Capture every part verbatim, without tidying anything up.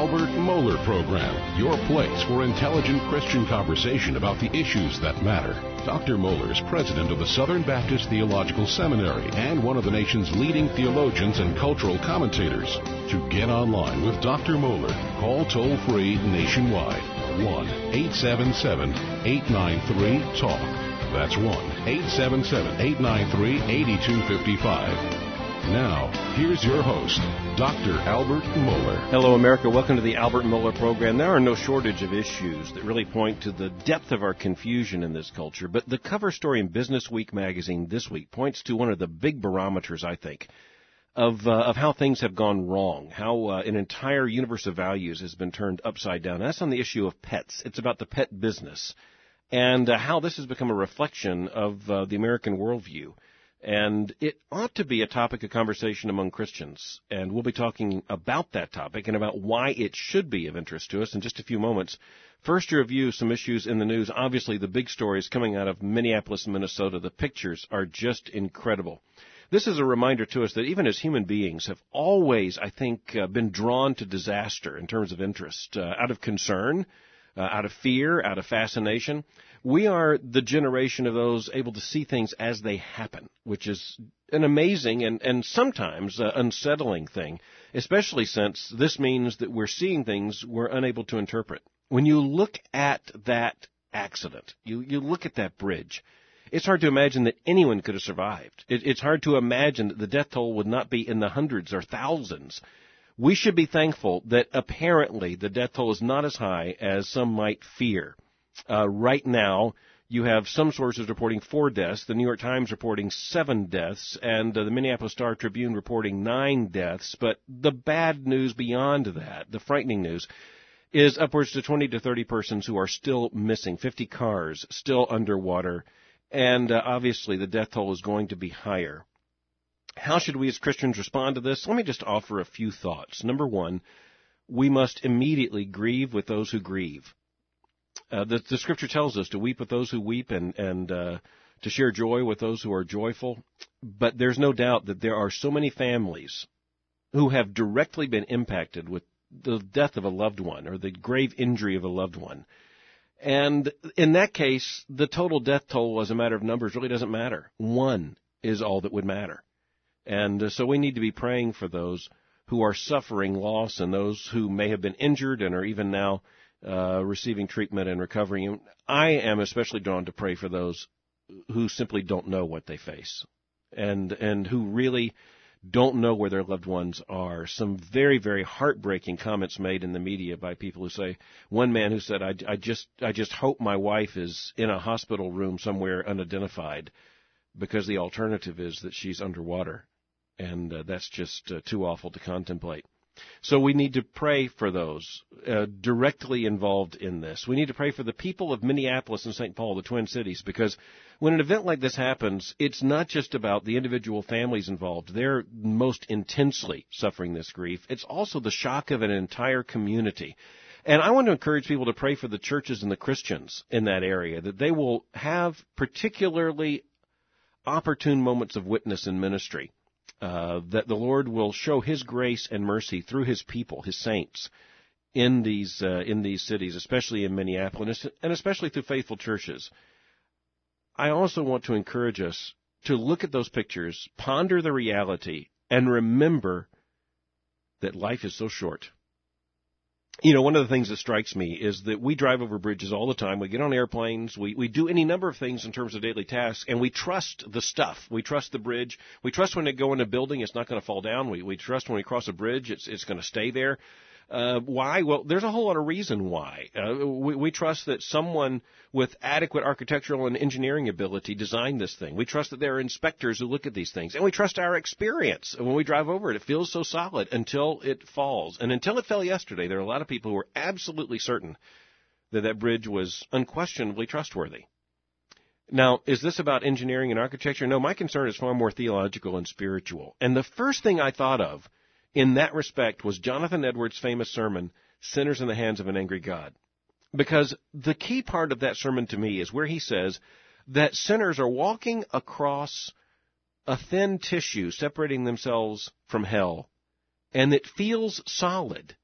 Albert Mohler Program, your place for intelligent Christian conversation about the issues that matter. Doctor Mohler is president of the Southern Baptist Theological Seminary and one of the nation's leading theologians and cultural commentators. To get online with Doctor Mohler, call toll-free nationwide, one eight seven seven, eight nine three, TALK. That's one eight seven seven, eight nine three, eight two five five. Now, here's your host, Doctor Albert Mohler. Hello, America. Welcome to the Albert Mohler Program. There are no shortage of issues that really point to the depth of our confusion in this culture, but the cover story in Business Week magazine this week points to one of the big barometers, I think, of uh, of how things have gone wrong, how uh, an entire universe of values has been turned upside down. And that's on the issue of pets. It's about the pet business and uh, how this has become a reflection of uh, the American worldview. And it ought to be a topic of conversation among Christians. And we'll be talking about that topic and about why it should be of interest to us in just a few moments. First, to review some issues in the news. Obviously, the big stories coming out of Minneapolis, Minnesota. The pictures are just incredible. This is a reminder to us that even as human beings have always, I think, uh, been drawn to disaster in terms of interest, uh, out of concern, uh, out of fear, out of fascination. We are the generation of those able to see things as they happen, which is an amazing and, and sometimes uh, unsettling thing, especially since this means that we're seeing things we're unable to interpret. When you look at that accident, you, you look at that bridge, it's hard to imagine that anyone could have survived. It, it's hard to imagine that the death toll would not be in the hundreds or thousands. We should be thankful that apparently the death toll is not as high as some might fear. Uh, right now, you have some sources reporting four deaths, the New York Times reporting seven deaths, and uh, the Minneapolis Star-Tribune reporting nine deaths. But the bad news beyond that, the frightening news, is upwards to twenty to thirty persons who are still missing, fifty cars still underwater, and uh, obviously the death toll is going to be higher. How should we as Christians respond to this? Let me just offer a few thoughts. Number one, we must immediately grieve with those who grieve. Uh, the, the Scripture tells us to weep with those who weep and, and uh, to share joy with those who are joyful. But there's no doubt that there are so many families who have directly been impacted with the death of a loved one or the grave injury of a loved one. And in that case, the total death toll as a matter of numbers really doesn't matter. One is all that would matter. And uh, so we need to be praying for those who are suffering loss and those who may have been injured and are even now Uh, receiving treatment and recovering. I am especially drawn to pray for those who simply don't know what they face and and who really don't know where their loved ones are. Some very, very heartbreaking comments made in the media by people who say, one man who said, I, I just I just hope my wife is in a hospital room somewhere unidentified because the alternative is that she's underwater. And uh, that's just uh, too awful to contemplate. So we need to pray for those uh, directly involved in this. We need to pray for the people of Minneapolis and Saint Paul, the Twin Cities, because when an event like this happens, it's not just about the individual families involved. They're most intensely suffering this grief. It's also the shock of an entire community. And I want to encourage people to pray for the churches and the Christians in that area, that they will have particularly opportune moments of witness and ministry. Uh, that the Lord will show His grace and mercy through His people, His saints, in these uh, in these cities, especially in Minneapolis, and especially through faithful churches. I also want to encourage us to look at those pictures, ponder the reality, and remember that life is so short. You know, one of the things that strikes me is that we drive over bridges all the time. We get on airplanes. We, we do any number of things in terms of daily tasks, and we trust the stuff. We trust the bridge. We trust when they go in a building, it's not going to fall down. We, we trust when we cross a bridge, it's, it's going to stay there. Uh, why? Well, there's a whole lot of reason why. Uh, we, we trust that someone with adequate architectural and engineering ability designed this thing. We trust that there are inspectors who look at these things. And we trust our experience. When we drive over it, it feels so solid until it falls. And until it fell yesterday, there are a lot of people who were absolutely certain that that bridge was unquestionably trustworthy. Now, is this about engineering and architecture? No, my concern is far more theological and spiritual. And the first thing I thought of in that respect was Jonathan Edwards' famous sermon, Sinners in the Hands of an Angry God. Because the key part of that sermon to me is where he says that sinners are walking across a thin tissue separating themselves from hell, and it feels solid,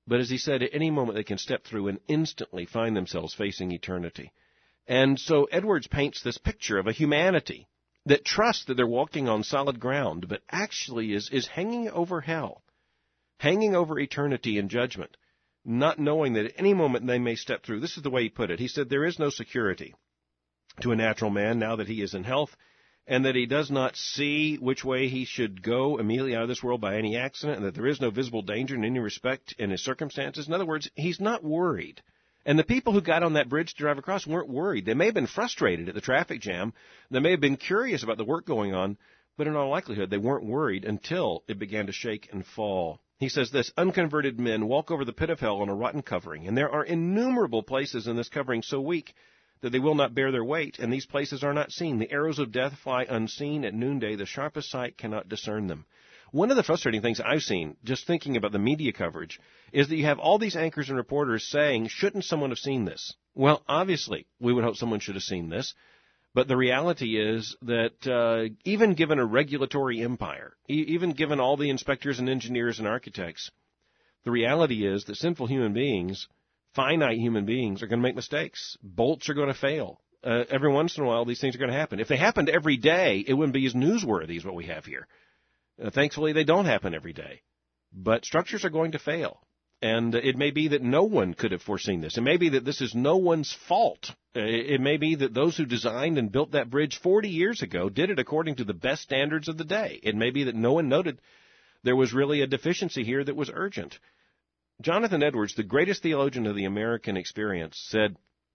But as he said, at any moment they can step through and instantly find themselves facing eternity. And so Edwards paints this picture of a humanity that trusts that they're walking on solid ground, but actually is, is hanging over hell, hanging over eternity and judgment, not knowing that at any moment they may step through. This is the way he put it. He said, there is no security to a natural man now that he is in health, and that he does not see which way he should go immediately out of this world by any accident, and that there is no visible danger in any respect in his circumstances. In other words, he's not worried. And the people who got on that bridge to drive across weren't worried. They may have been frustrated at the traffic jam. They may have been curious about the work going on, but in all likelihood, they weren't worried until it began to shake and fall. He says this, unconverted men walk over the pit of hell on a rotten covering, and there are innumerable places in this covering so weak that they will not bear their weight, and these places are not seen. The arrows of death fly unseen at noonday. The sharpest sight cannot discern them. One of the frustrating things I've seen, just thinking about the media coverage, is that you have all these anchors and reporters saying, shouldn't someone have seen this? Well, obviously, we would hope someone should have seen this. But the reality is that uh, even given a regulatory empire, e- even given all the inspectors and engineers and architects, the reality is that sinful human beings, finite human beings, are going to make mistakes. Bolts are going to fail. Uh, every once in a while, these things are going to happen. If they happened every day, it wouldn't be as newsworthy as what we have here. Uh, thankfully, they don't happen every day. But structures are going to fail. And it may be that no one could have foreseen this. It may be that this is no one's fault. It may be that those who designed and built that bridge forty years ago did it according to the best standards of the day. It may be that no one noted there was really a deficiency here that was urgent. Jonathan Edwards, the greatest theologian of the American experience, said,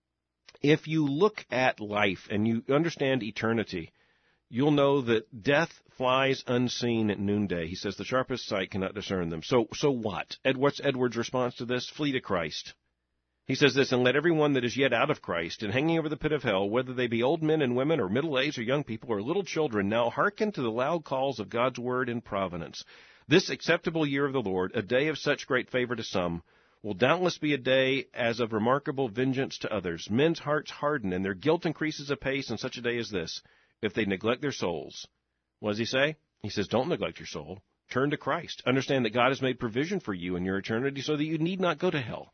if you look at life and you understand eternity, you'll know that death flies unseen at noonday. He says the sharpest sight cannot discern them. So so what? Ed, what's Edwards' response to this? Flee to Christ. He says this, and let everyone that is yet out of Christ and hanging over the pit of hell, whether they be old men and women or middle-aged or young people or little children, now hearken to the loud calls of God's word in providence. This acceptable year of the Lord, a day of such great favor to some, will doubtless be a day as of remarkable vengeance to others. Men's hearts harden, and their guilt increases apace in such a day as this, if they neglect their souls. What does he say? He says, don't neglect your soul. Turn to Christ. Understand that God has made provision for you in your eternity so that you need not go to hell.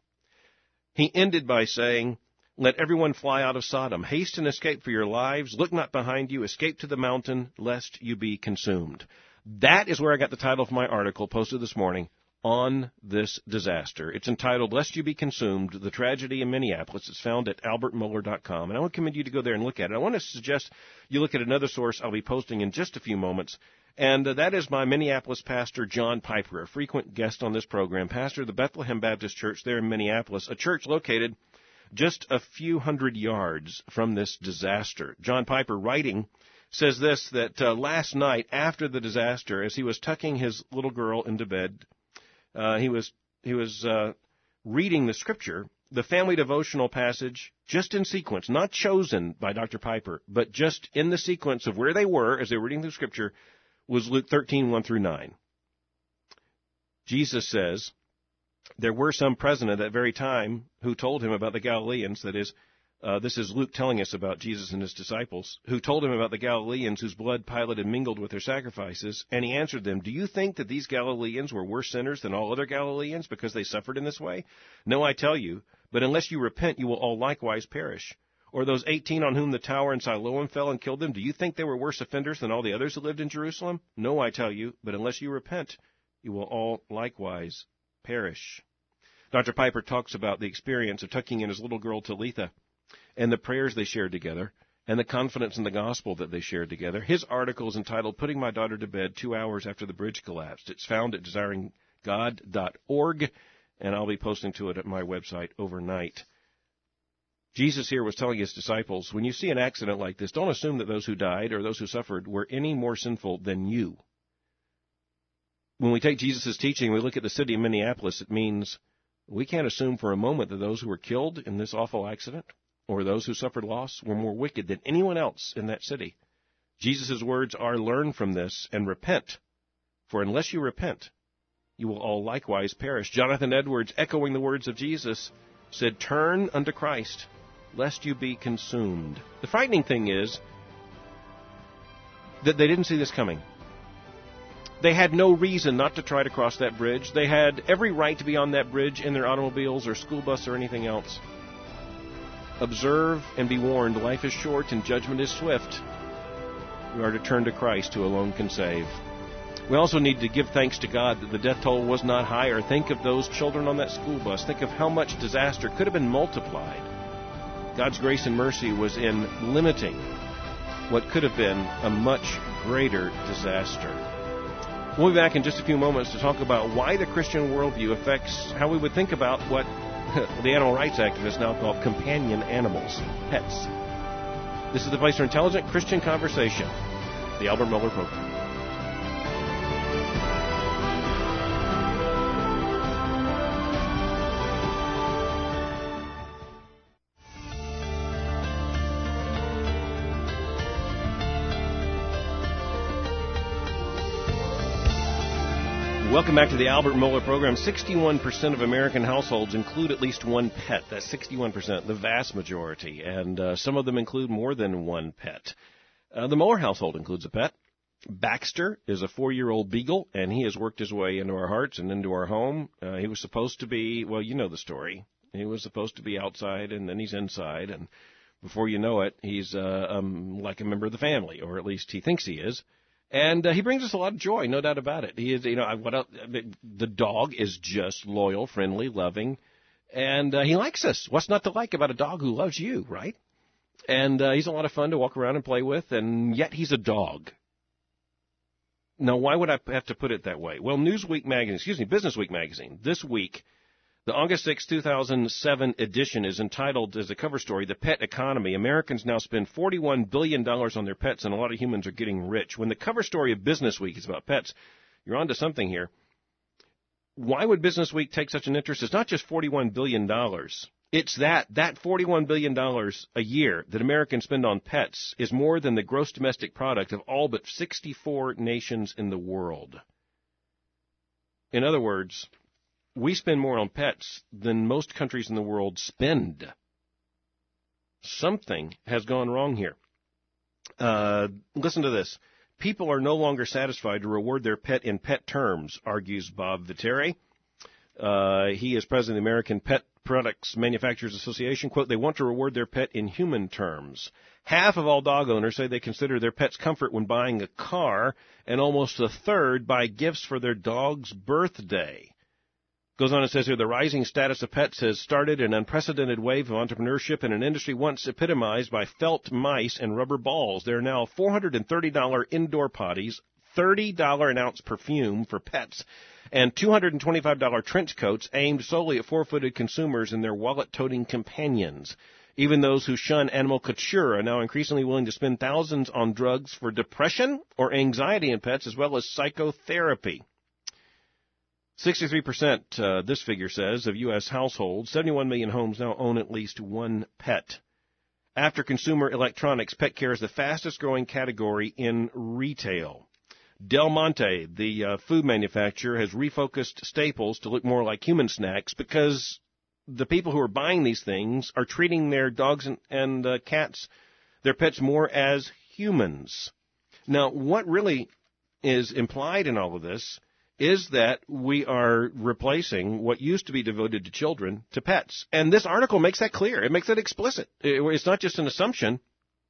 He ended by saying, let everyone fly out of Sodom. Haste and escape for your lives. Look not behind you. Escape to the mountain, lest you be consumed. That is where I got the title of my article posted this morning on this disaster. It's entitled, Lest You Be Consumed, The Tragedy in Minneapolis. It's found at albert mohler dot com, and I would commend you to go there and look at it. I want to suggest you look at another source I'll be posting in just a few moments, and uh, that is my Minneapolis pastor, John Piper, a frequent guest on this program, pastor of the Bethlehem Baptist Church there in Minneapolis, a church located just a few hundred yards from this disaster. John Piper, writing, says this, that uh, last night after the disaster, as he was tucking his little girl into bed, Uh, he was he was uh, reading the scripture, the family devotional passage, just in sequence, not chosen by Doctor Piper, but just in the sequence of where they were as they were reading the scripture, was Luke thirteen, one through nine. Jesus says, there were some present at that very time who told him about the Galileans, that is, Uh, this is Luke telling us about Jesus and his disciples, who told him about the Galileans whose blood Pilate had mingled with their sacrifices. And he answered them, do you think that these Galileans were worse sinners than all other Galileans because they suffered in this way? No, I tell you, but unless you repent, you will all likewise perish. Or those eighteen on whom the tower in Siloam fell and killed them, do you think they were worse offenders than all the others who lived in Jerusalem? No, I tell you, but unless you repent, you will all likewise perish. Doctor Piper talks about the experience of tucking in his little girl Talitha, and the prayers they shared together, and the confidence in the gospel that they shared together. His article is entitled, Putting My Daughter to Bed Two Hours After the Bridge Collapsed. It's found at desiring god dot org, and I'll be posting to it at my website overnight. Jesus here was telling his disciples, when you see an accident like this, don't assume that those who died or those who suffered were any more sinful than you. When we take Jesus' teaching and we look at the city of Minneapolis, it means we can't assume for a moment that those who were killed in this awful accident or those who suffered loss were more wicked than anyone else in that city. Jesus' words are, learn from this and repent, for unless you repent, you will all likewise perish. Jonathan Edwards, echoing the words of Jesus, said, turn unto Christ, lest you be consumed. The frightening thing is that they didn't see this coming. They had no reason not to try to cross that bridge. They had every right to be on that bridge in their automobiles or school bus or anything else. Observe and be warned, life is short and judgment is swift. We are to turn to Christ, who alone can save. We also need to give thanks to God that the death toll was not higher. Think of those children on that school bus. Think of how much disaster could have been multiplied. God's grace and mercy was in limiting what could have been a much greater disaster. We'll be back in just a few moments to talk about why the Christian worldview affects how we would think about what the animal rights activists now call companion animals, pets. This is the place for intelligent Christian conversation, the Albert Mohler Program. Welcome back to the Albert Mohler Program. sixty-one percent of American households include at least one pet. That's sixty-one percent, the vast majority. And uh, some of them include more than one pet. Uh, the Mohler household includes a pet. Baxter is a four-year-old beagle, and he has worked his way into our hearts and into our home. Uh, he was supposed to be, well, you know the story. He was supposed to be outside, and then he's inside. And before you know it, he's uh, um, like a member of the family, or at least he thinks he is. And uh, he brings us a lot of joy, no doubt about it. He is, you know, what else, the dog is just loyal, friendly, loving, and uh, he likes us. What's not to like about a dog who loves you, right? And uh, he's a lot of fun to walk around and play with, and yet he's a dog. Now, why would I have to put it that way? Well, Newsweek magazine, excuse me, Business Week magazine, this week, the August sixth, two thousand seven edition is entitled as a cover story, The Pet Economy. Americans now spend forty-one billion dollars on their pets, and a lot of humans are getting rich. When the cover story of Business Week is about pets, you're onto something here. Why would Business Week take such an interest? It's not just forty-one billion dollars. It's that, that forty-one billion dollars a year that Americans spend on pets is more than the gross domestic product of all but sixty-four nations in the world. In other words, we spend more on pets than most countries in the world spend. Something has gone wrong here. Uh, listen to this. People are no longer satisfied to reward their pet in pet terms, argues Bob Viteri. Uh, he is president of the American Pet Products Manufacturers Association. Quote, they want to reward their pet in human terms. Half of all dog owners say they consider their pet's comfort when buying a car, and almost a third buy gifts for their dog's birthday. Goes on and says here, the rising status of pets has started an unprecedented wave of entrepreneurship in an industry once epitomized by felt mice and rubber balls. There are now four hundred thirty dollars indoor potties, thirty dollars an ounce perfume for pets, and two hundred twenty-five dollars trench coats aimed solely at four-footed consumers and their wallet-toting companions. Even those who shun animal couture are now increasingly willing to spend thousands on drugs for depression or anxiety in pets, as well as psychotherapy. sixty-three percent, uh, this figure says, of U S households, seventy-one million homes now own at least one pet. After consumer electronics, pet care is the fastest-growing category in retail. Del Monte, the uh, food manufacturer, has refocused staples to look more like human snacks because the people who are buying these things are treating their dogs and, and uh, cats, their pets, more as humans. Now, what really is implied in all of this is that we are replacing what used to be devoted to children to pets. And this article makes that clear. It makes that explicit. It's not just an assumption.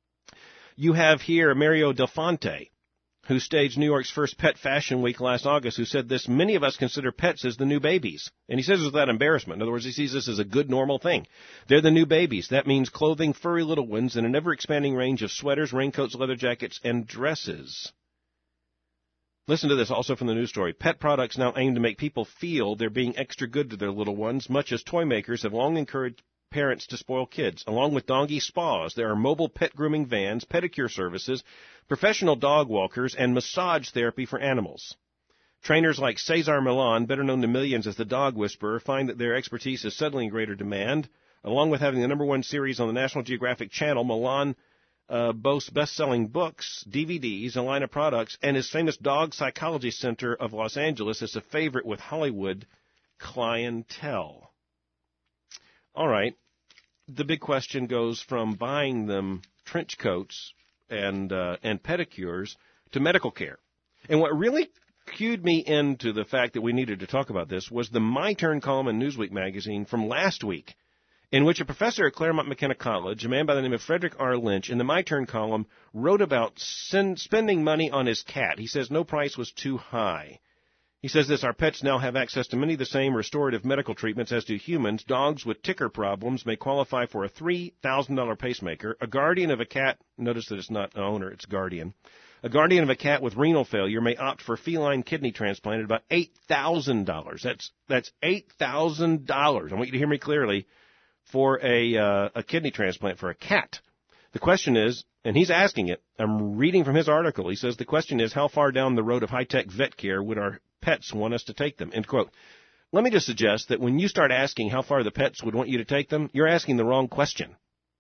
You have here Mario Del Fonte, who staged New York's first Pet Fashion Week last August, who said this, many of us consider pets as the new babies. And he says it without embarrassment. In other words, he sees this as a good, normal thing. They're the new babies. That means clothing furry little ones in an ever-expanding range of sweaters, raincoats, leather jackets, and dresses. Listen to this, also from the news story. Pet products now aim to make people feel they're being extra good to their little ones, much as toy makers have long encouraged parents to spoil kids. Along with doggy spas, there are mobile pet grooming vans, pedicure services, professional dog walkers, and massage therapy for animals. Trainers like Cesar Millan, better known to millions as the Dog Whisperer, find that their expertise is suddenly in greater demand. Along with having the number one series on the National Geographic Channel, Millan Uh, boasts best-selling books, D V Ds, a line of products, and his famous Dog Psychology Center of Los Angeles is a favorite with Hollywood clientele. All right. The big question goes from buying them trench coats and uh, and pedicures to medical care. And what really cued me into the fact that we needed to talk about this was the My Turn column in Newsweek magazine from last week, in which a professor at Claremont McKenna College, a man by the name of Frederick R. Lynch, in the My Turn column, wrote about send, spending money on his cat. He says no price was too high. He says this: our pets now have access to many of the same restorative medical treatments as do humans. Dogs with ticker problems may qualify for a three thousand dollars pacemaker. A guardian of a cat, notice that it's not an owner, it's guardian. A guardian of a cat with renal failure may opt for feline kidney transplant at about eight thousand dollars. That's that's eight thousand dollars. I want you to hear me clearly, for a uh, a kidney transplant for a cat. The question is, and he's asking it, I'm reading from his article, he says the question is, how far down the road of high-tech vet care would our pets want us to take them? End quote. Let me just suggest that when you start asking how far the pets would want you to take them, you're asking the wrong question.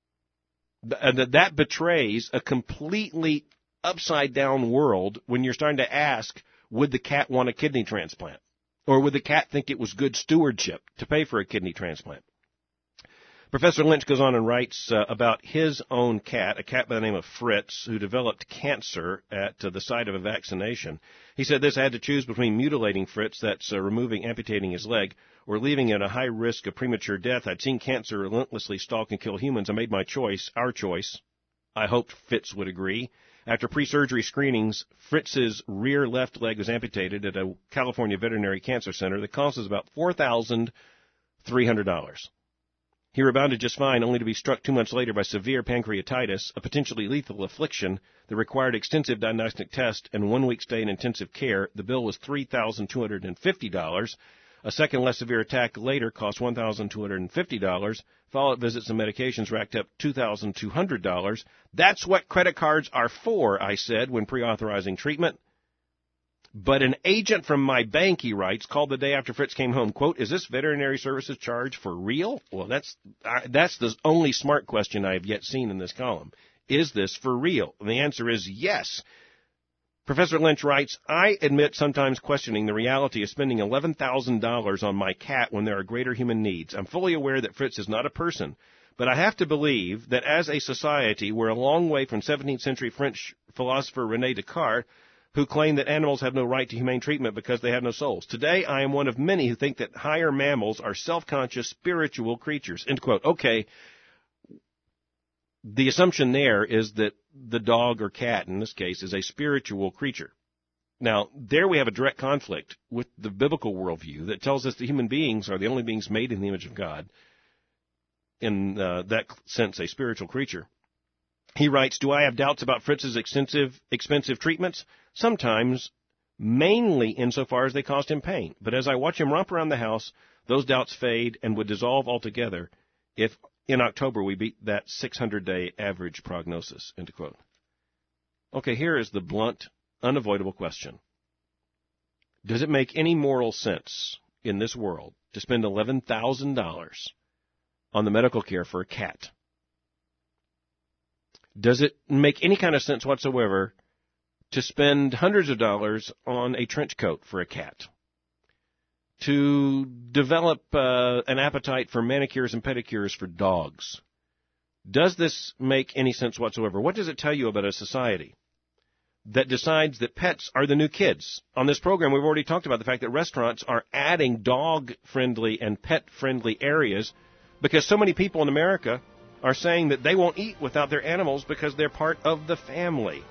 That, that betrays a completely upside-down world when you're starting to ask, would the cat want a kidney transplant? Or would the cat think it was good stewardship to pay for a kidney transplant? Professor Lynch goes on and writes uh, about his own cat, a cat by the name of Fritz, who developed cancer at uh, the site of a vaccination. He said this: I had to choose between mutilating Fritz, that's uh, removing, amputating his leg, or leaving at a high risk of premature death. I'd seen cancer relentlessly stalk and kill humans. I made my choice, our choice. I hoped Fitz would agree. After pre-surgery screenings, Fritz's rear left leg was amputated at a California veterinary cancer center that costs about four thousand three hundred dollars. He rebounded just fine, only to be struck two months later by severe pancreatitis, a potentially lethal affliction that required extensive diagnostic tests and one week stay in intensive care. The bill was three thousand two hundred fifty dollars. A second less severe attack later cost one thousand two hundred fifty dollars. Follow-up visits and medications racked up two thousand two hundred dollars. That's what credit cards are for, I said, when pre-authorizing treatment. But an agent from my bank, he writes, called the day after Fritz came home. Quote, is this veterinary services charge for real? Well, that's uh, that's the only smart question I have yet seen in this column. Is this for real? And the answer is yes. Professor Lynch writes, I admit sometimes questioning the reality of spending eleven thousand dollars on my cat when there are greater human needs. I'm fully aware that Fritz is not a person, but I have to believe that as a society, we're a long way from seventeenth century French philosopher René Descartes, who claimed that animals have no right to humane treatment because they have no souls. Today, I am one of many who think that higher mammals are self-conscious, spiritual creatures. End quote. Okay, the assumption there is that the dog or cat, in this case, is a spiritual creature. Now, there we have a direct conflict with the biblical worldview that tells us that human beings are the only beings made in the image of God, in uh, that sense, a spiritual creature. He writes, do I have doubts about Fritz's extensive, expensive treatments? Sometimes, mainly insofar as they caused him pain. But as I watch him romp around the house, those doubts fade and would dissolve altogether if in October we beat that six hundred day average prognosis, end quote. Okay, here is the blunt, unavoidable question. Does it make any moral sense in this world to spend eleven thousand dollars on the medical care for a cat? Does it make any kind of sense whatsoever to spend hundreds of dollars on a trench coat for a cat? To develop uh, an appetite for manicures and pedicures for dogs? Does this make any sense whatsoever? What does it tell you about a society that decides that pets are the new kids? On this program, we've already talked about the fact that restaurants are adding dog-friendly and pet-friendly areas because so many people in America are saying that they won't eat without their animals because they're part of the family.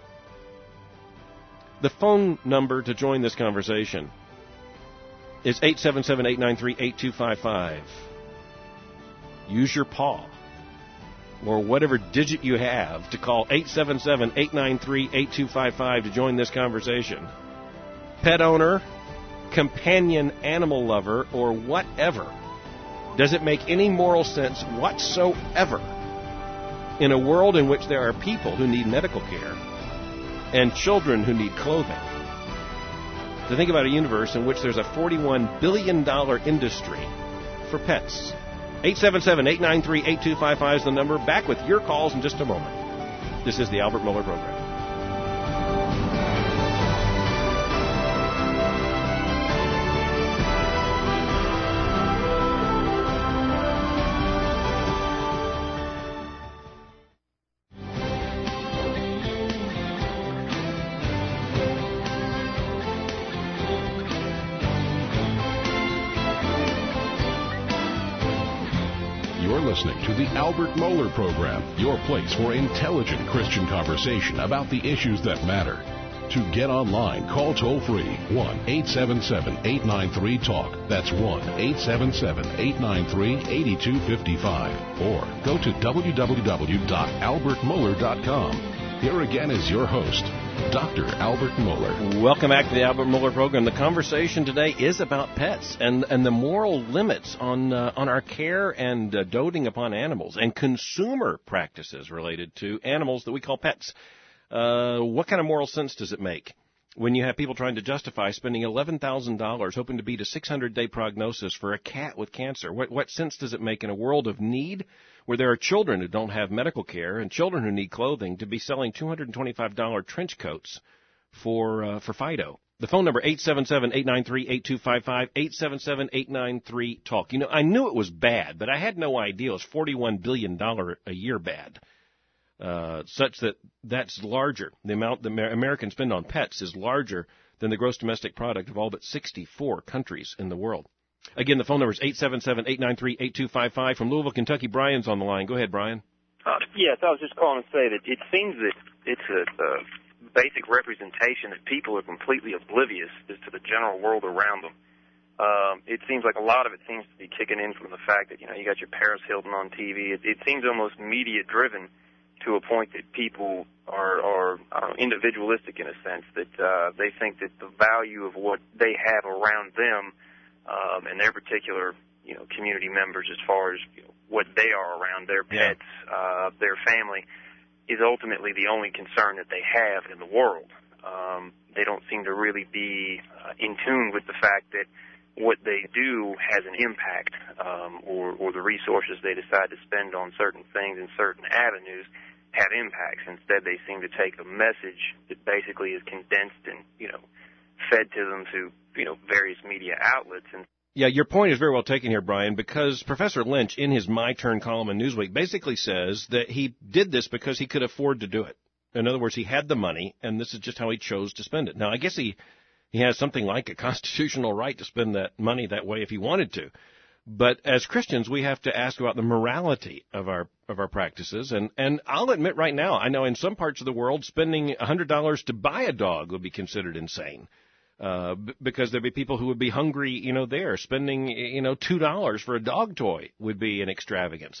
The phone number to join this conversation is eight seven seven, eight nine three, eight two five five. Use your paw or whatever digit you have to call eight seven seven, eight nine three, eight two five five to join this conversation. Pet owner, companion animal lover, or whatever. Does it make any moral sense whatsoever in a world in which there are people who need medical care and children who need clothing to think about a universe in which there's a forty-one billion dollars industry for pets? eight seven seven, eight nine three, eight two five five is the number. Back with your calls in just a moment. This is the Albert Mohler Program. listening to the Albert Mohler Program, your place for intelligent Christian conversation about the issues that matter. To get online, call toll-free one eight seven seven, eight nine three, TALK. That's one eight seven seven, eight nine three, eight two five five. Or go to w w w dot albert mohler dot com. Here again is your host, Doctor Albert Mohler. Welcome back to the Albert Mohler Program. The conversation today is about pets and, and the moral limits on uh, on our care and uh, doting upon animals and consumer practices related to animals that we call pets. Uh, what kind of moral sense does it make when you have people trying to justify spending eleven thousand dollars hoping to beat a six hundred day prognosis for a cat with cancer? What, what sense does it make in a world of need where there are children who don't have medical care and children who need clothing to be selling two hundred twenty-five dollars trench coats for uh, for Fido? The phone number, eight seven seven, eight nine three, eight two five five, eight seven seven, eight nine three, TALK. You know, I knew it was bad, but I had no idea it was forty-one billion dollars a year bad. Uh, such that that's larger. The amount that Americans spend on pets is larger than the gross domestic product of all but sixty-four countries in the world. Again, the phone number is eight seven seven, eight nine three, eight two five five. From Louisville, Kentucky, Brian's on the line. Go ahead, Brian. Uh, yes, I was just calling to say that it seems that it's a, a basic representation that people are completely oblivious as to the general world around them. Um, it seems like a lot of it seems to be kicking in from the fact that, you know, you got your Paris Hilton on T V. It, it seems almost media-driven to a point that people are, are I don't know, individualistic in a sense, that uh, they think that the value of what they have around them um, and their particular, you know, community members as far as, you know, what they are around, their pets, yeah. uh, their family, is ultimately the only concern that they have in the world. Um, they don't seem to really be uh, in tune with the fact that what they do has an impact, um, or, or the resources they decide to spend on certain things in certain avenues have impacts. Instead, they seem to take a message that basically is condensed and, you know, fed to them through, you know, various media outlets. And yeah, your point is very well taken here, Brian, because Professor Lynch, in his My Turn column in Newsweek, basically says that he did this because he could afford to do it. In other words, he had the money, and this is just how he chose to spend it. Now, I guess he, he has something like a constitutional right to spend that money that way if he wanted to. But as Christians, we have to ask about the morality of our of our practices. And, and I'll admit right now, I know in some parts of the world, spending one hundred dollars to buy a dog would be considered insane. Uh, b- because there'd be people who would be hungry, you know, there. Spending, you know, two dollars for a dog toy would be an extravagance.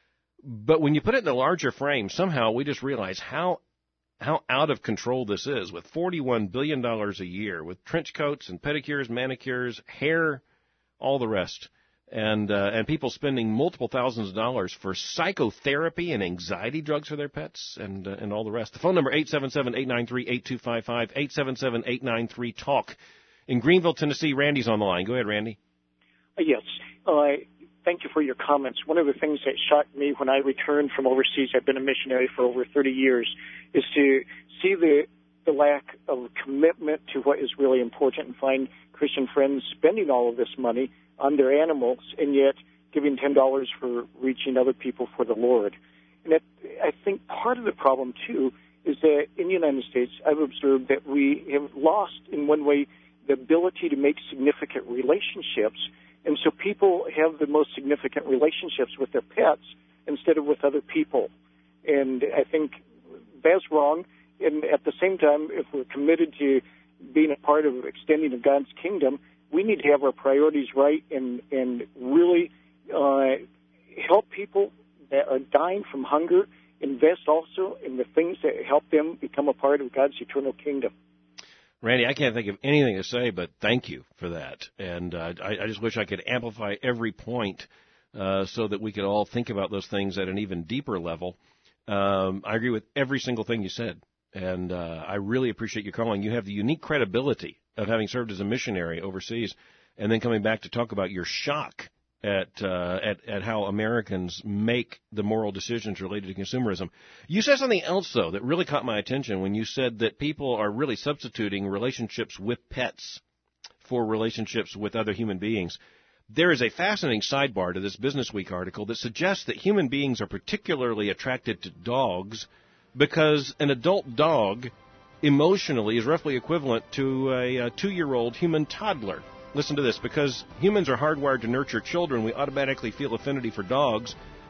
But when you put it in a larger frame, somehow we just realize how how out of control this is, with forty-one billion dollars a year, with trench coats and pedicures, manicures, hair, all the rest. And uh, and people spending multiple thousands of dollars for psychotherapy and anxiety drugs for their pets and uh, and all the rest. The phone number, eight seven seven, eight nine three, eight two five five, eight seven seven, eight nine three, TALK. In Greenville, Tennessee, Randy's on the line. Go ahead, Randy. Uh, yes. Uh, thank you for your comments. One of the things that shocked me when I returned from overseas, I've been a missionary for over thirty years, is to see the the lack of commitment to what is really important and find Christian friends spending all of this money on their animals and yet giving ten dollars for reaching other people for the Lord. And that, I think part of the problem, too, is that in the United States, I've observed that we have lost, in one way, the ability to make significant relationships. And so people have the most significant relationships with their pets instead of with other people. And I think that's wrong. And at the same time, if we're committed to being a part of extending of God's kingdom, we need to have our priorities right and, and really uh, help people that are dying from hunger, invest also in the things that help them become a part of God's eternal kingdom. Randy, I can't think of anything to say but thank you for that. And uh, I, I just wish I could amplify every point uh, so that we could all think about those things at an even deeper level. Um, I agree with every single thing you said. And uh, I really appreciate you calling. You have the unique credibility of having served as a missionary overseas and then coming back to talk about your shock at, uh, at at how Americans make the moral decisions related to consumerism. You said something else, though, that really caught my attention when you said that people are really substituting relationships with pets for relationships with other human beings. There is a fascinating sidebar to this Business Week article that suggests that human beings are particularly attracted to dogs because an adult dog emotionally is roughly equivalent to a, a two-year-old human toddler. Listen to this. Because humans are hardwired to nurture children, we automatically feel affinity for dogs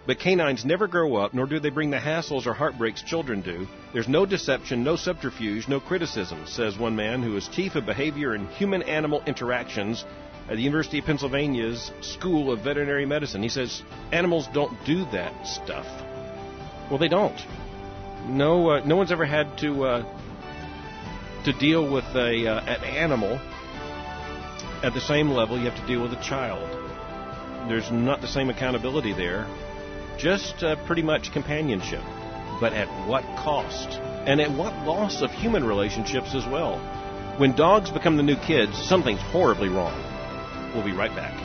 But canines never grow up, nor do they bring the hassles or heartbreaks children do. There's no deception, no subterfuge, no criticism, says one man who is chief of behavior and human-animal interactions at the University of Pennsylvania's School of Veterinary Medicine. He says animals don't do that stuff. Well, they don't. No, uh, no one's ever had to uh, to deal with a uh, an animal at the same level you have to deal with a child. There's not the same accountability there. Just uh, pretty much companionship, but at what cost? And at what loss of human relationships as well? When dogs become the new kids, something's horribly wrong. We'll be right back.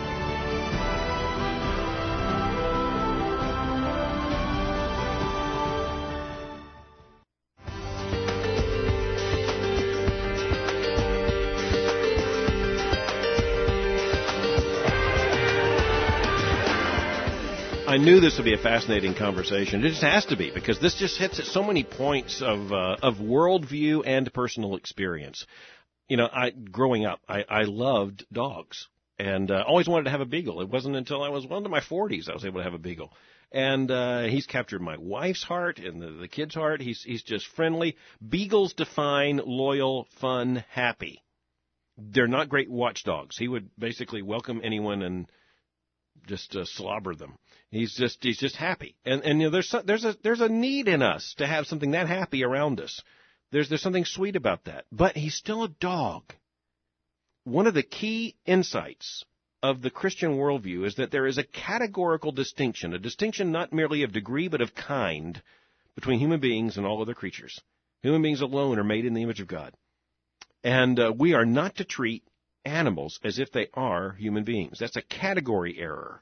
I knew this would be a fascinating conversation. It just has to be, because this just hits at so many points of uh, of worldview and personal experience. You know, I growing up, I, I loved dogs and uh, always wanted to have a beagle. It wasn't until I was well into my forties I was able to have a beagle. And uh, he's captured my wife's heart and the, the kid's heart. He's he's just friendly. Beagles define loyal, fun, happy. They're not great watchdogs. He would basically welcome anyone and just uh, slobber them. He's just he's just happy, and and you know there's there's a there's a need in us to have something that happy around us. There's there's something sweet about that. But he's still a dog. One of the key insights of the Christian worldview is that there is a categorical distinction, a distinction not merely of degree but of kind, between human beings and all other creatures. Human beings alone are made in the image of God, and uh, we are not to treat animals as if they are human beings. That's a category error.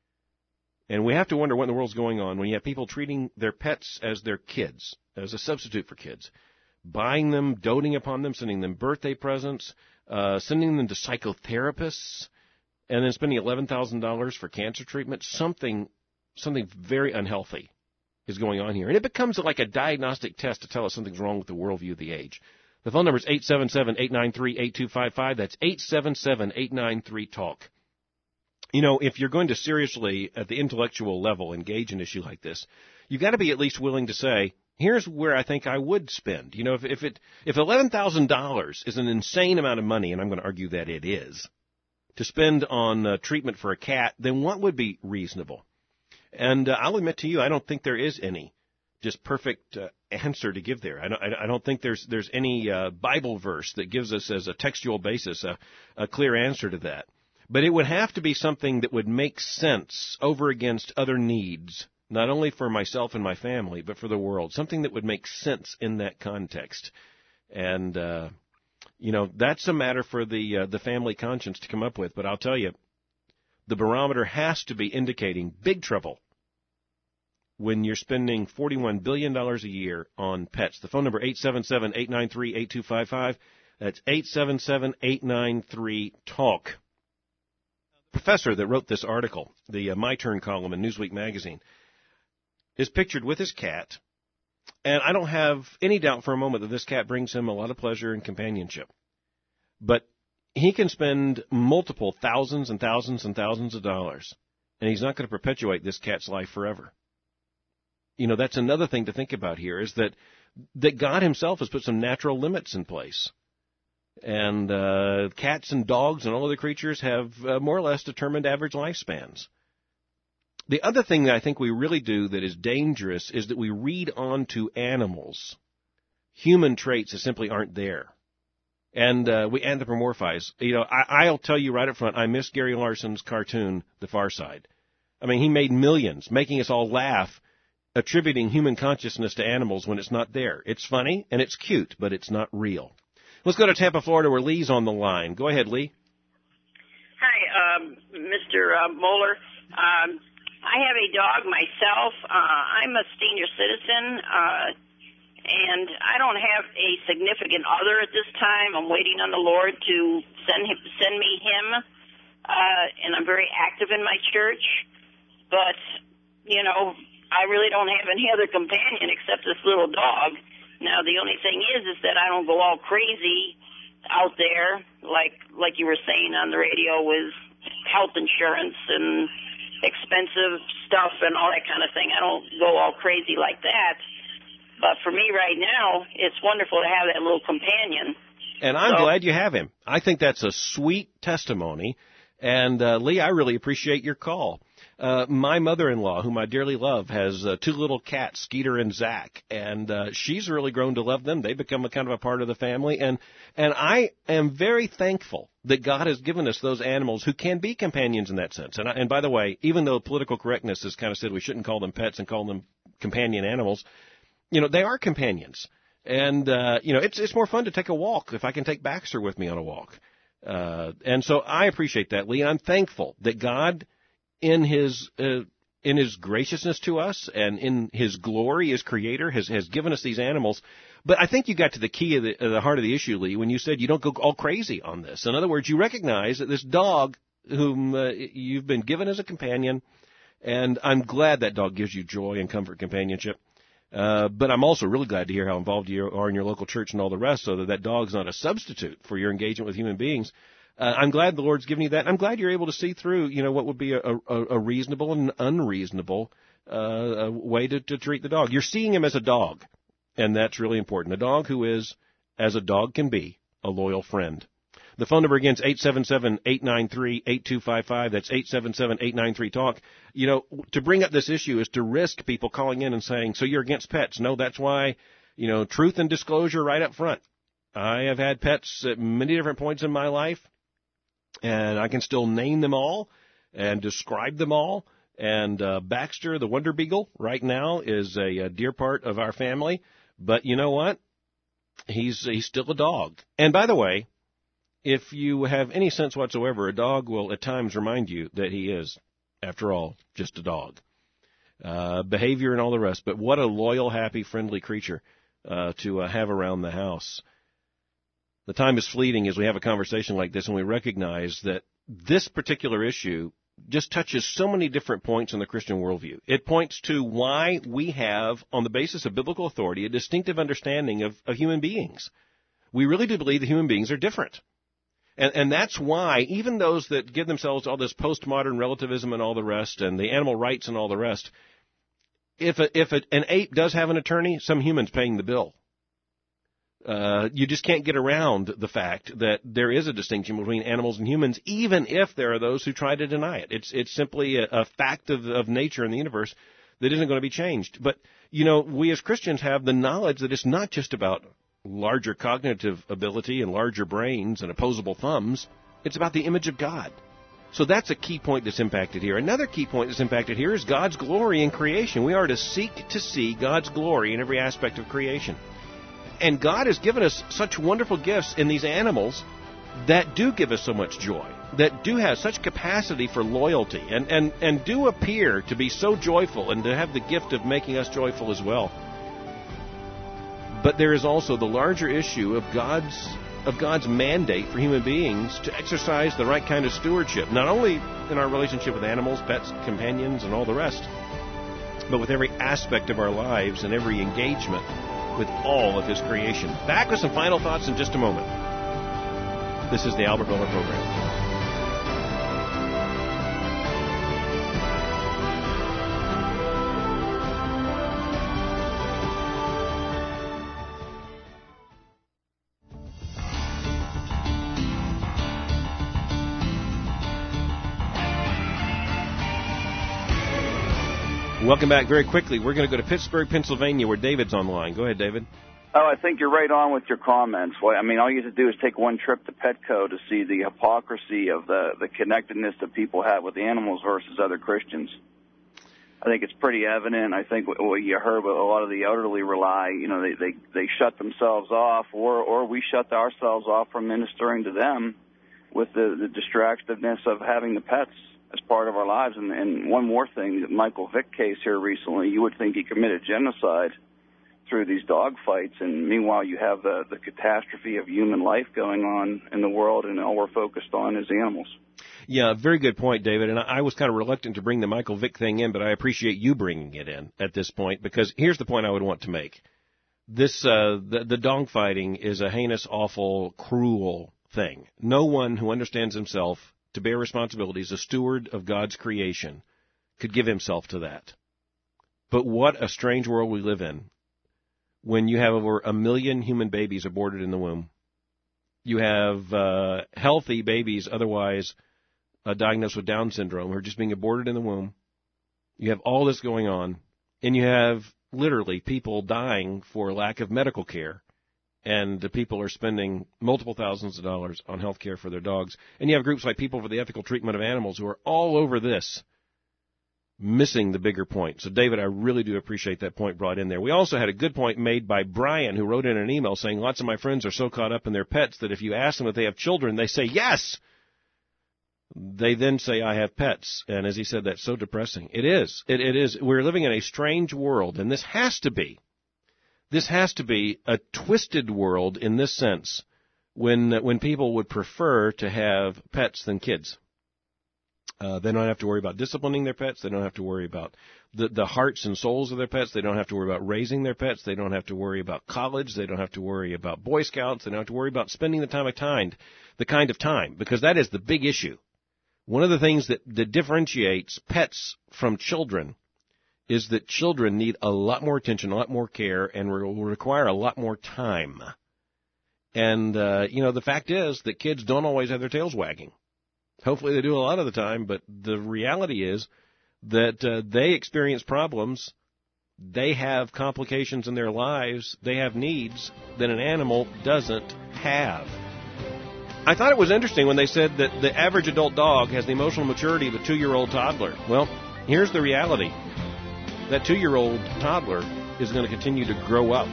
And we have to wonder what in the world's going on when you have people treating their pets as their kids, as a substitute for kids, buying them, doting upon them, sending them birthday presents, uh, sending them to psychotherapists, and then spending eleven thousand dollars for cancer treatment. Something, something very unhealthy is going on here. And it becomes like a diagnostic test to tell us something's wrong with the worldview of the age. The phone number is eight seven seven, eight nine three, eight two five five. That's eight seven seven, eight nine three, talk. You know, if you're going to seriously, at the intellectual level, engage an issue like this, you've got to be at least willing to say, here's where I think I would spend. You know, if, if it if eleven thousand dollars is an insane amount of money, and I'm going to argue that it is, to spend on uh, treatment for a cat, then what would be reasonable? And uh, I'll admit to you, I don't think there is any just perfect uh, answer to give there. I don't, I don't think there's there's any uh, Bible verse that gives us as a textual basis a, a clear answer to that. But it would have to be something that would make sense over against other needs, not only for myself and my family, but for the world. Something that would make sense in that context. And, uh, you know, that's a matter for the uh, the family conscience to come up with. But I'll tell you, the barometer has to be indicating big trouble when you're spending forty-one billion dollars a year on pets. The phone number, eight seven seven, eight nine three, eight two five five. That's eight seven seven, eight nine three, talk. Professor that wrote this article, the uh, My Turn column in Newsweek magazine, is pictured with his cat, and I don't have any doubt for a moment that this cat brings him a lot of pleasure and companionship. But he can spend multiple thousands and thousands and thousands of dollars, and he's not going to perpetuate this cat's life forever. You know, that's another thing to think about here, is that, that God himself has put some natural limits in place. And uh, cats and dogs and all other creatures have uh, more or less determined average lifespans. The other thing that I think we really do that is dangerous is that we read onto animals human traits that simply aren't there. And uh, we anthropomorphize. You know, I, I'll tell you right up front, I miss Gary Larson's cartoon, The Far Side. I mean, he made millions, making us all laugh, attributing human consciousness to animals when it's not there. It's funny and it's cute, but it's not real. Let's go to Tampa, Florida, where Lee's on the line. Go ahead, Lee. Hi, um, Mister Uh, Moeller. Um, I have a dog myself. Uh, I'm a senior citizen, uh, and I don't have a significant other at this time. I'm waiting on the Lord to send him, send me him, uh, and I'm very active in my church. But, you know, I really don't have any other companion except this little dog. Now, the only thing is, is that I don't go all crazy out there, like like you were saying on the radio, with health insurance and expensive stuff and all that kind of thing. I don't go all crazy like that. But for me right now, it's wonderful to have that little companion. And I'm so, glad you have him. I think that's a sweet testimony. And, uh, Lee, I really appreciate your call. Uh, my mother-in-law, whom I dearly love, has uh, two little cats, Skeeter and Zach, and uh, she's really grown to love them. They become a kind of a part of the family, and and I am very thankful that God has given us those animals who can be companions in that sense. And, I, and by the way, even though political correctness has kind of said we shouldn't call them pets and call them companion animals, you know, they are companions. And, uh, you know, it's it's more fun to take a walk if I can take Baxter with me on a walk. Uh, and so I appreciate that, Lee. I'm thankful that God, in his uh, in his graciousness to us and in his glory as creator, has, has given us these animals. But I think you got to the key of the, uh, the heart of the issue, Lee, when you said you don't go all crazy on this. In other words, you recognize that this dog whom uh, you've been given as a companion, and I'm glad that dog gives you joy and comfort, companionship. Uh, but I'm also really glad to hear how involved you are in your local church and all the rest, so that that dog's not a substitute for your engagement with human beings. Uh, I'm glad the Lord's given you that. I'm glad you're able to see through, you know, what would be a, a, a reasonable and unreasonable uh, a way to, to treat the dog. You're seeing him as a dog, and that's really important. A dog who is, as a dog can be, a loyal friend. The phone number again is eight seven seven, eight nine three, eight two five five. That's eight seven seven, eight nine three, talk. You know, to bring up this issue is to risk people calling in and saying, so you're against pets. No, that's why, you know, truth and disclosure right up front. I have had pets at many different points in my life, and I can still name them all and describe them all. And uh, Baxter, the Wonder Beagle, right now is a, a dear part of our family. But you know what? He's he's still a dog. And by the way, if you have any sense whatsoever, a dog will at times remind you that he is, after all, just a dog. Uh, behavior and all the rest. But what a loyal, happy, friendly creature uh, to uh, have around the house. The time is fleeting as we have a conversation like this, and we recognize that this particular issue just touches so many different points in the Christian worldview. It points to why we have, on the basis of biblical authority, a distinctive understanding of, of human beings. We really do believe that human beings are different. And, and that's why even those that give themselves all this postmodern relativism and all the rest, and the animal rights and all the rest, if a, if a, an ape does have an attorney, some human's paying the bill. Uh, you just can't get around the fact that there is a distinction between animals and humans, even if there are those who try to deny it. It's it's simply a, a fact of, of nature in the universe that isn't going to be changed. But, you know, we as Christians have the knowledge that it's not just about larger cognitive ability and larger brains and opposable thumbs. It's about the image of God. So that's a key point that's impacted here. Another key point that's impacted here is God's glory in creation. We are to seek to see God's glory in every aspect of creation. And God has given us such wonderful gifts in these animals that do give us so much joy, that do have such capacity for loyalty, and, and, and do appear to be so joyful and to have the gift of making us joyful as well. But there is also the larger issue of God's of God's mandate for human beings to exercise the right kind of stewardship, not only in our relationship with animals, pets, companions, and all the rest, but with every aspect of our lives and every engagement with all of His creation. Back with some final thoughts in just a moment. This is the Albert Mohler Program. Welcome back. Very quickly, we're going to go to Pittsburgh, Pennsylvania, where David's on the line. Go ahead, David. Oh, I think you're right on with your comments. Well, I mean, all you have to do is take one trip to Petco to see the hypocrisy of the, the connectedness that people have with animals versus other Christians. I think it's pretty evident. I think what you heard, a lot of the elderly rely, you know, they, they, they shut themselves off, or, or we shut ourselves off from ministering to them with the, the distractiveness of having the pets as part of our lives. And, and one more thing, the Michael Vick case here recently, you would think he committed genocide through these dog fights, and meanwhile you have the, the catastrophe of human life going on in the world, and all we're focused on is animals. Yeah, very good point, David. And I was kind of reluctant to bring the Michael Vick thing in, but I appreciate you bringing it in at this point, because here's the point I would want to make. This, uh, the, the dog fighting is a heinous, awful, cruel thing. No one who understands himself to bear responsibility as a steward of God's creation could give himself to that. But what a strange world we live in when you have over a million human babies aborted in the womb. You have uh, healthy babies otherwise uh, diagnosed with Down syndrome who are just being aborted in the womb. You have all this going on, and you have literally people dying for lack of medical care, and the people are spending multiple thousands of dollars on health care for their dogs. And you have groups like People for the Ethical Treatment of Animals who are all over this, missing the bigger point. So, David, I really do appreciate that point brought in there. We also had a good point made by Brian, who wrote in an email saying lots of my friends are so caught up in their pets that if you ask them if they have children, they say yes. They then say, I have pets. And as he said, that's so depressing. It is. It, it is. We're living in a strange world, and this has to be, this has to be a twisted world in this sense when, when people would prefer to have pets than kids. Uh, they don't have to worry about disciplining their pets. They don't have to worry about the, the hearts and souls of their pets. They don't have to worry about raising their pets. They don't have to worry about college. They don't have to worry about Boy Scouts. They don't have to worry about spending the time of time, the kind of time, because that is the big issue. One of the things that, that differentiates pets from children is that children need a lot more attention, a lot more care, and will require a lot more time. And, uh, you know, the fact is that kids don't always have their tails wagging. Hopefully they do a lot of the time, but the reality is that uh, they experience problems, they have complications in their lives, they have needs that an animal doesn't have. I thought it was interesting when they said that the average adult dog has the emotional maturity of a two-year-old toddler. Well, here's the reality. That two-year-old toddler is going to continue to grow up.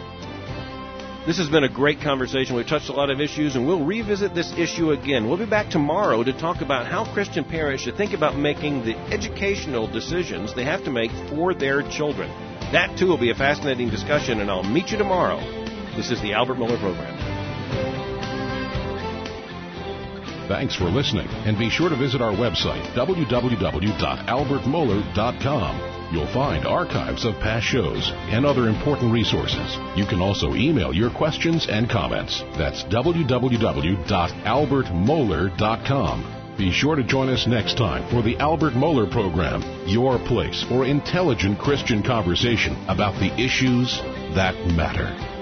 This has been a great conversation. We've touched a lot of issues, and we'll revisit this issue again. We'll be back tomorrow to talk about how Christian parents should think about making the educational decisions they have to make for their children. That, too, will be a fascinating discussion, and I'll meet you tomorrow. This is the Albert Mohler Program. Thanks for listening, and be sure to visit our website, w w w dot albert mohler dot com. You'll find archives of past shows and other important resources. You can also email your questions and comments. That's w w w dot albert mohler dot com. Be sure to join us next time for the Albert Mohler Program, your place for intelligent Christian conversation about the issues that matter.